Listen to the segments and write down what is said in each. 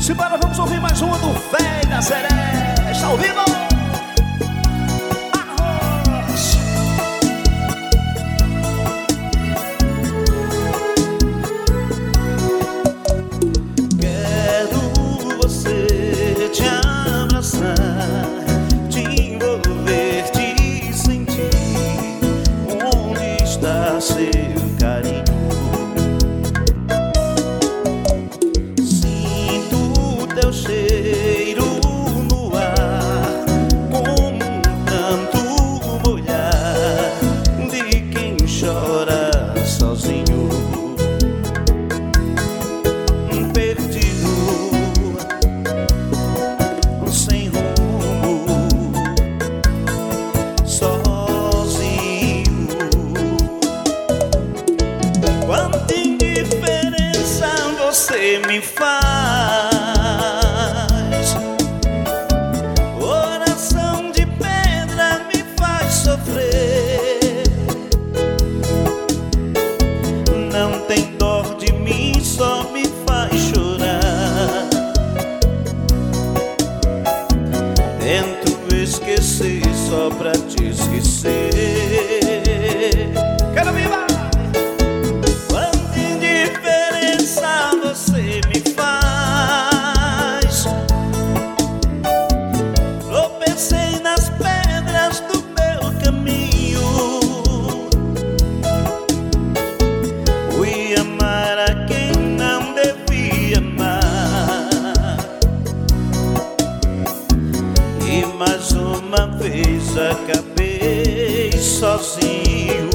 Simbora, vamos ouvir mais uma do Véi da Seresta ao vivo. Arroz. Quero você te abraçar, te envolver, te sentir. Onde está seu carinho? Teu cheiro no ar, como um canto molhar de quem chora sozinho, perdido, sem rumo, sozinho. Quanta indiferença você me faz. Não tem dó de mim, só me faz chorar. Tento esquecer só pra te esquecer. Quero vivar! Quanta indiferença você me faz. Tropecei nas pedras do meu caminho. Fui amar a quem não devia amar. E mais uma vez acabei sozinho.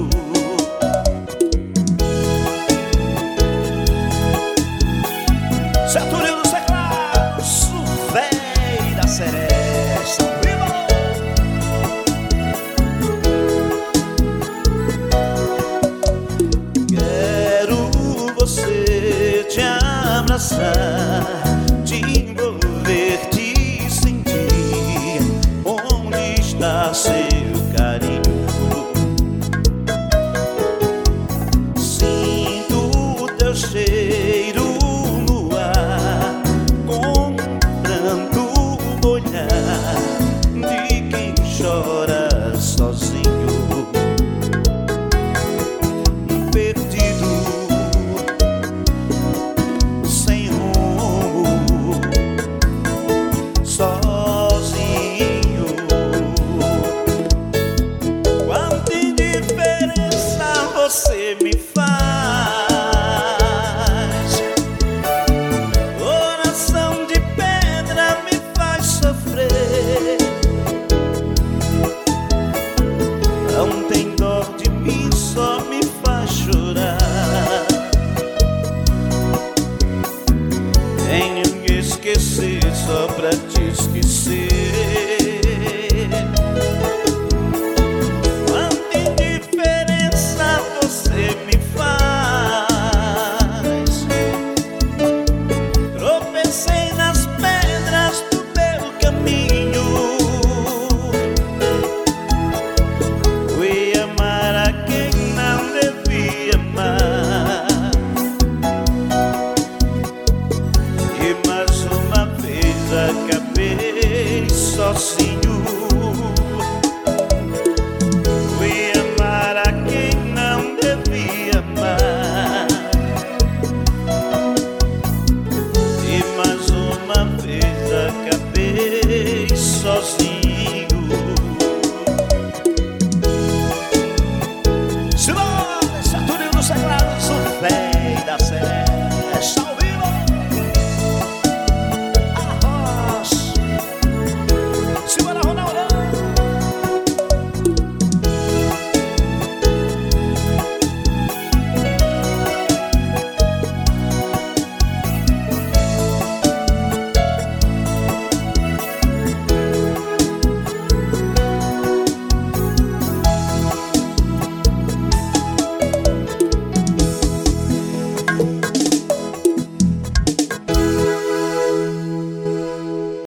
Saturnino dos teclados, o Véi da Seresta ao vivo. Quero você te abraçar,